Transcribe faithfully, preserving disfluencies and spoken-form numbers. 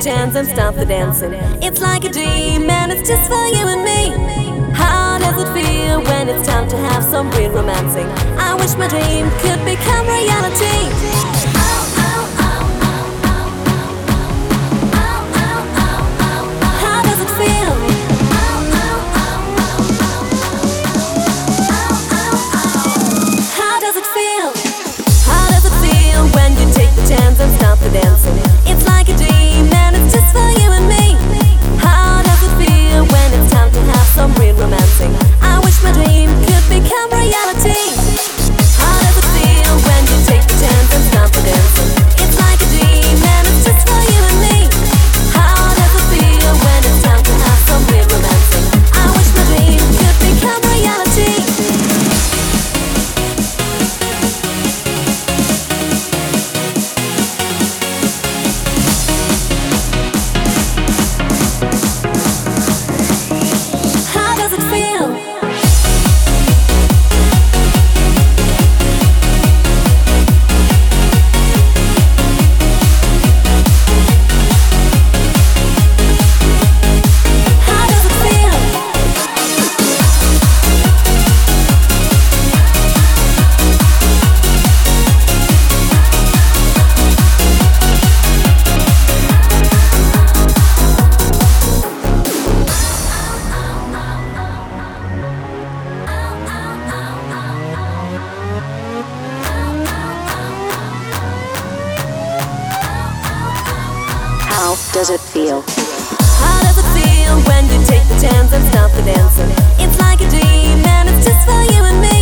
chance and stop the dancing. It's like a dream and it's just for you and me. How does it feel when it's time to have some real romancing? I wish my dream could become reality. How does it feel? How does it feel? How does it feel when you take the chance and stop the dancing? It's like a dream and it's just for you and me. How does it feel when it's time to have some real romancing? I wish my dream could become reality. How does it feel when you take the chance and stop the dancing? It's like a dream and it's just for you and me. How does it feel when it's time to have some real romancing? I wish my dream could become reality. How does it feel? How does it feel? How does it feel? How does it feel when you take the chance and stop the dancing? It's like a dream and it's just for you and me.